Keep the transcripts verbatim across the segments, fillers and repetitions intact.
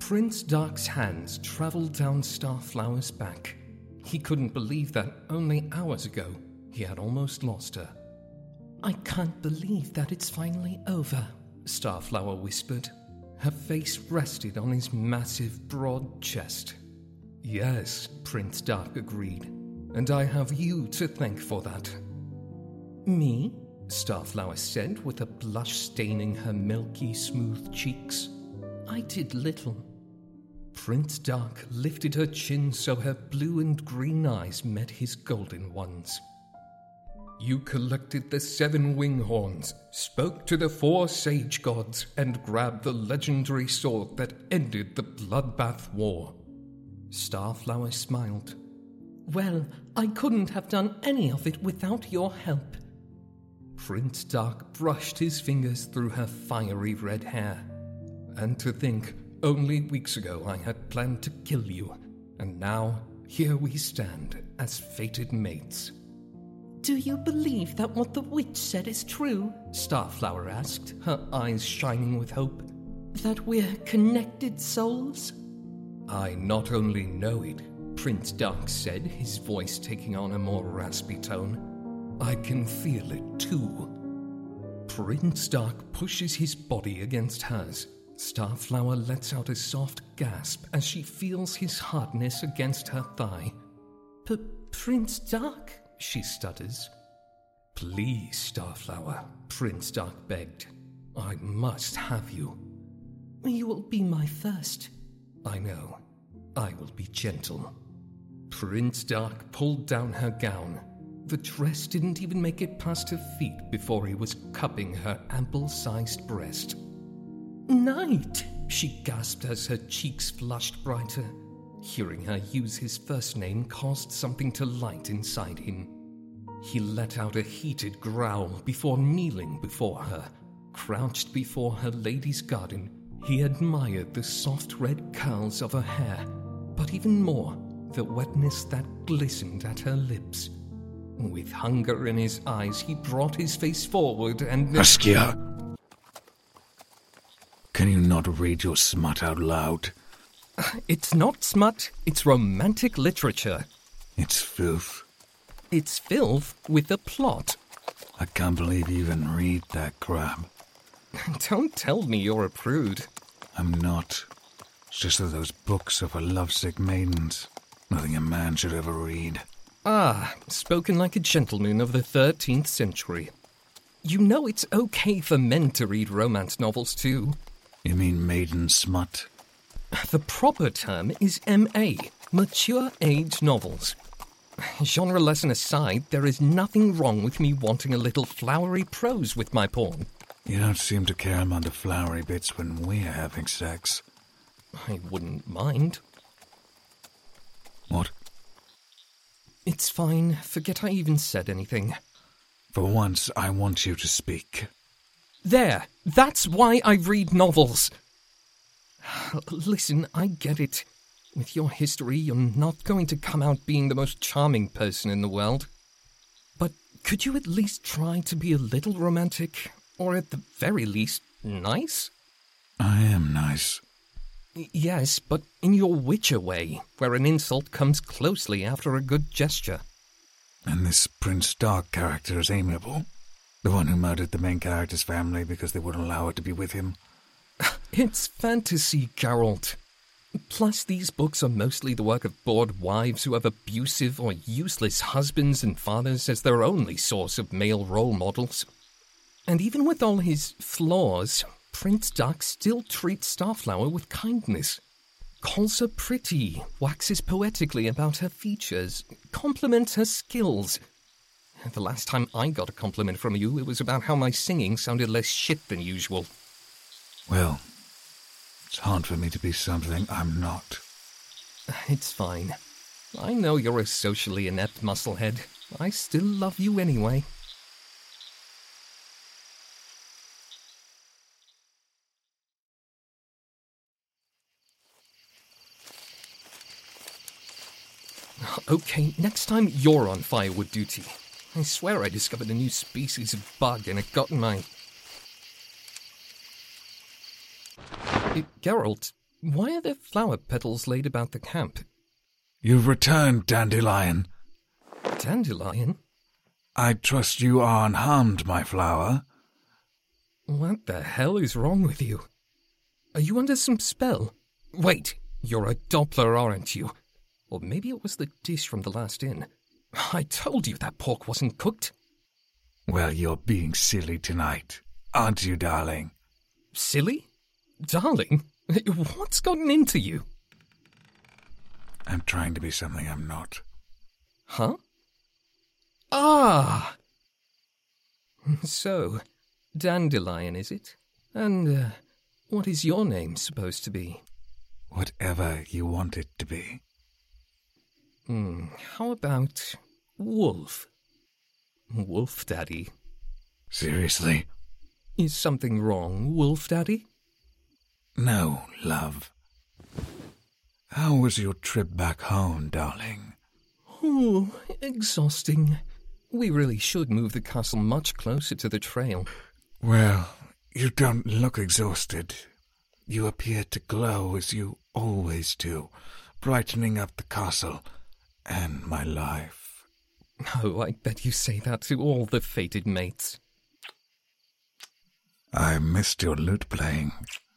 Prince Dark's hands traveled down Starflower's back. He couldn't believe that only hours ago he had almost lost her. "I can't believe that it's finally over," Starflower whispered. Her face rested on his massive, broad chest. "Yes," Prince Dark agreed, "and I have you to thank for that." "Me?" Starflower said with a blush staining her milky, smooth cheeks. "I did little." Prince Dark lifted her chin so her blue and green eyes met his golden ones. "You collected the seven wing horns, spoke to the four sage gods, and grabbed the legendary sword that ended the Bloodbath War." Starflower smiled. "Well, I couldn't have done any of it without your help." Prince Dark brushed his fingers through her fiery red hair. "And to think, only weeks ago I had planned to kill you, and now here we stand as fated mates." "Do you believe that what the witch said is true?" Starflower asked, her eyes shining with hope. "That we're connected souls?" "I not only know it," Prince Dark said, his voice taking on a more raspy tone, "I can feel it too." Prince Dark pushes his body against hers. Starflower lets out a soft gasp as she feels his hardness against her thigh. "P- Prince Dark?" she stutters. "Please, Starflower," Prince Dark begged. "I must have you." "You will be my first." "I know. I will be gentle." Prince Dark pulled down her gown. The dress didn't even make it past her feet before he was cupping her ample-sized breast. "Knight!" she gasped as her cheeks flushed brighter. Hearing her use his first name caused something to light inside him. He let out a heated growl before kneeling before her. Crouched before her lady's garden, he admired the soft red curls of her hair, but even more, the wetness that glistened at her lips. With hunger in his eyes, he brought his face forward and... Askia! Can you not read your smut out loud? It's not smut, it's romantic literature. It's filth. It's filth with a plot. I can't believe you even read that crap. Don't tell me you're a prude. I'm not. It's just that those books are for lovesick maidens. Nothing a man should ever read. Ah, spoken like a gentleman of the thirteenth century. You know it's okay for men to read romance novels too. You mean maiden smut? The proper term is M A, mature age novels. Genre lesson aside, there is nothing wrong with me wanting a little flowery prose with my porn. You don't seem to care about the flowery bits when we're having sex. I wouldn't mind. What? It's fine. Forget I even said anything. For once, I want you to speak. There! That's why I read novels! Listen, I get it. With your history, you're not going to come out being the most charming person in the world. But could you at least try to be a little romantic? Or at the very least, nice? I am nice. Y- yes, but in your Witcher way, where an insult comes closely after a good gesture. And this Prince Dark character is amiable. The one who murdered the main character's family because they wouldn't allow her to be with him. It's fantasy, Geralt. Plus, these books are mostly the work of bored wives who have abusive or useless husbands and fathers as their only source of male role models. And even with all his flaws, Prince Dark still treats Starflower with kindness. Calls her pretty, waxes poetically about her features, compliments her skills. The last time I got a compliment from you, it was about how my singing sounded less shit than usual. Well, it's hard for me to be something I'm not. It's fine. I know you're a socially inept musclehead. I still love you anyway. Okay, next time you're on firewood duty. I swear I discovered a new species of bug and it got in my... It, Geralt, Why are there flower petals laid about the camp? You've returned, Dandelion. Dandelion? I trust you are unharmed, my flower. What the hell is wrong with you? Are you under some spell? Wait, you're a Doppler, aren't you? Or maybe it was the dish from the last inn. I told you that pork wasn't cooked. Well, you're being silly tonight, aren't you, darling? Silly? Darling? What's gotten into you? I'm trying to be something I'm not. Huh? Ah! So, Dandelion, is it? And, uh, what is your name supposed to be? Whatever you want it to be. Hmm, how about Wolf? Wolf Daddy. Seriously? Is something wrong, Wolf Daddy? No, love. How was your trip back home, darling? Oh, exhausting. We really should move the castle much closer to the trail. Well, you don't look exhausted. You appear to glow as you always do, brightening up the castle and my life. Oh, I bet you say that to all the fated mates. I missed your lute playing.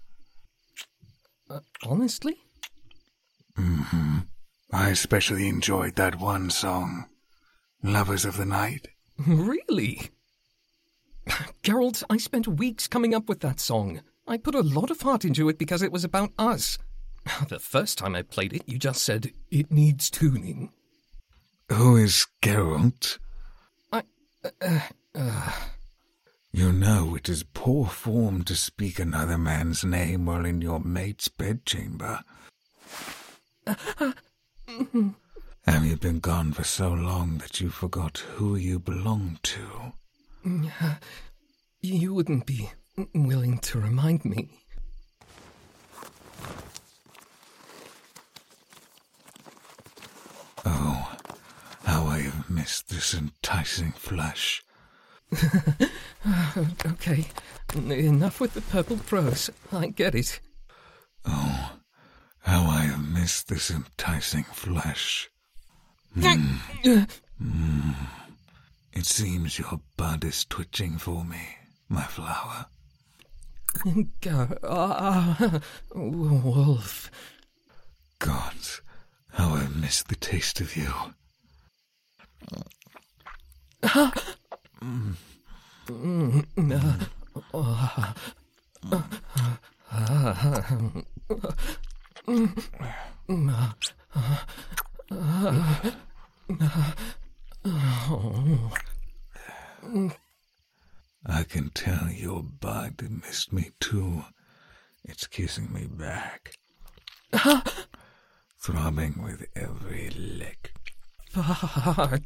Uh, honestly? Mm-hmm. I especially enjoyed that one song, Lovers of the Night. Really? Geralt, I spent weeks coming up with that song. I put a lot of heart into it because it was about us. The first time I played it, you just said, it needs tuning. Who is Geralt? I... Uh, uh... You know it is poor form to speak another man's name while in your mate's bedchamber. Uh, uh, mm-hmm. Have you been gone for so long that you forgot who you belong to? Uh, you wouldn't be willing to remind me. Oh, how I have missed this enticing flesh. Okay, enough with the purple prose. I get it. Oh, how I have missed this enticing flesh. Mm. Mm. It seems your bud is twitching for me, my flower. Ah, Wolf. Gods, how I miss the taste of you. Ah. Mm. Mm. Uh, uh, uh, uh, I can tell your bud missed me too. It's kissing me back, throbbing with every lick. Fuck.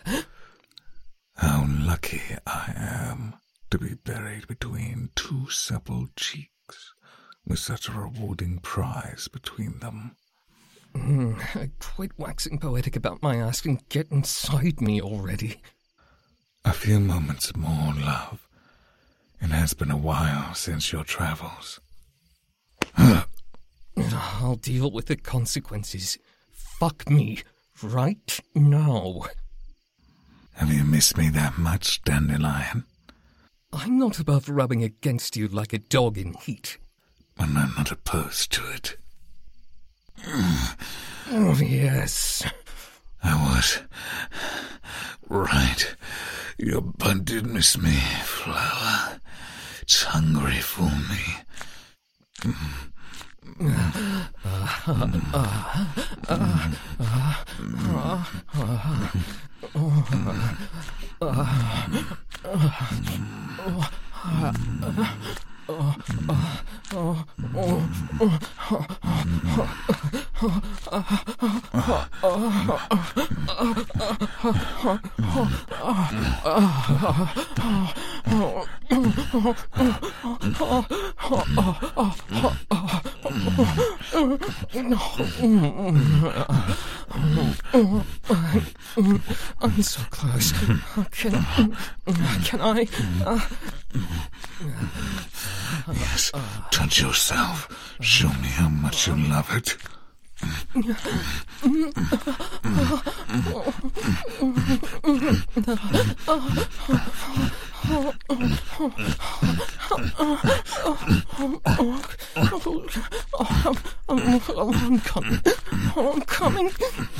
How lucky I am to be buried between two supple cheeks, with such a rewarding prize between them. Mm, quit waxing poetic about my ass and get inside me already. A few moments more, love. It has been a while since your travels. I'll deal with the consequences. Fuck me, right now. Have you missed me that much, Dandelion? I'm not above rubbing against you like a dog in heat. And I'm not opposed to it. Oh, yes. I was right. Your bud did miss me, flower. It's hungry for me. I'm so close. Can, can I? Uh... Yes, touch yourself. Show me how much you love it. I'm coming. I'm coming.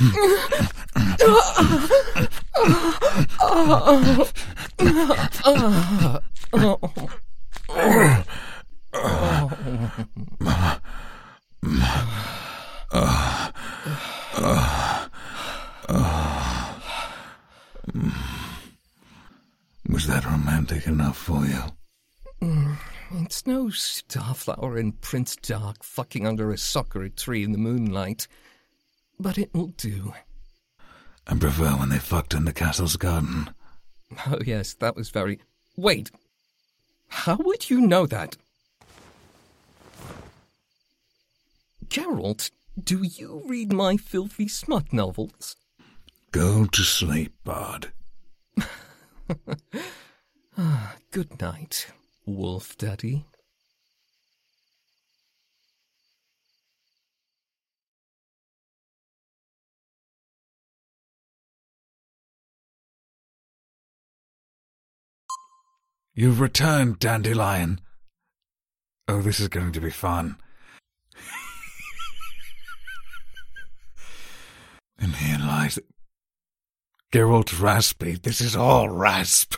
Was that romantic enough for you? Mm, it's no Starflower and Prince Dark fucking under a sakura tree in the moonlight. But it will do. I prefer when they fucked in the castle's garden. Oh yes, that was very... Wait! How would you know that? Geralt, do you read my filthy smut novels? Go to sleep, Bard. Ah, good night, Wolf Daddy. You've returned, Dandelion. Oh, this is going to be fun. And here lies... Geralt Raspy. This is all rasp.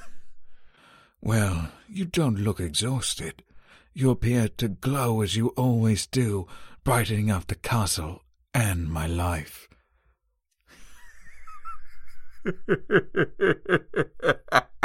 Well, you don't look exhausted. You appear to glow as you always do, brightening up the castle and my life.